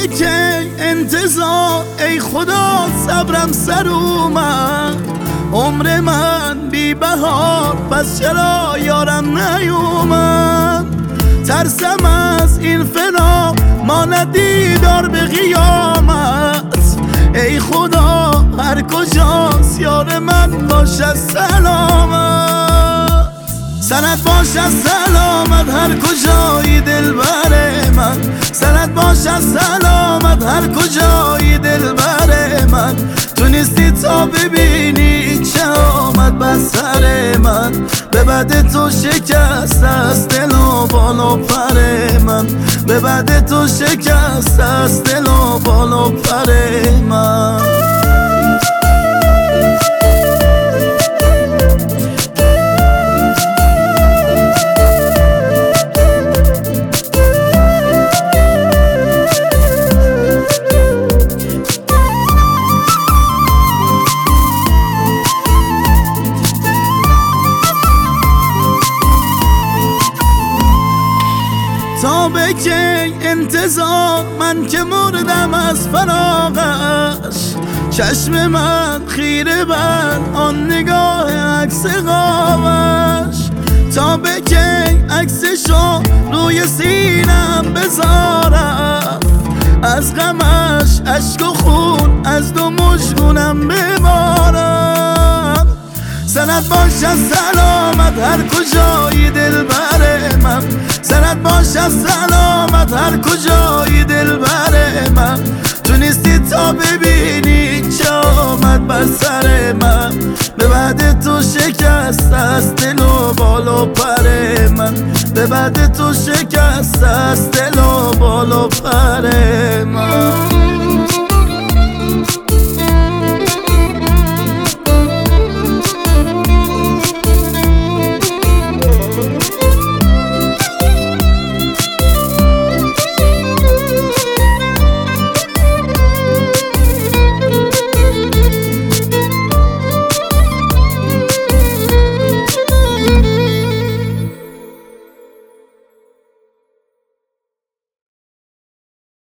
کی انتظار ای خدا صبرم سر اومد، عمر من بی بهار پس چرا یارم نیومد. ترسم از این فنا ما دیدار به قیامت، ای خدا هر کجاست یار من باشه سلامت. سنت باشه سلامت هر کجایی دلبر من، سنت باشه سلامت هر کجایی دلبر من. تو نیستی تا ببینی چه آمد بر سر من، به بعد تو شکست از دل و بال و پر من، به بعد تو شکست از دل و بال و پر من. تا به کی انتظار من که مردم از فراقش، چشم من خیره بر آن نگاه عکس قامش. تا به کی عکسشو روی سینم بذارم، از غمش اشک و خون از دو مژگونم ببارم. سنت باشه سلامت هر کجایی دلبر من، سنت باشه سلامت هر کجایی دلبر من. تو نیستی تا ببینی چه آمد بر سر من، به بعد تو شکست از دل و بال و پر من، به بعد تو شکست از دل و بال و پر من.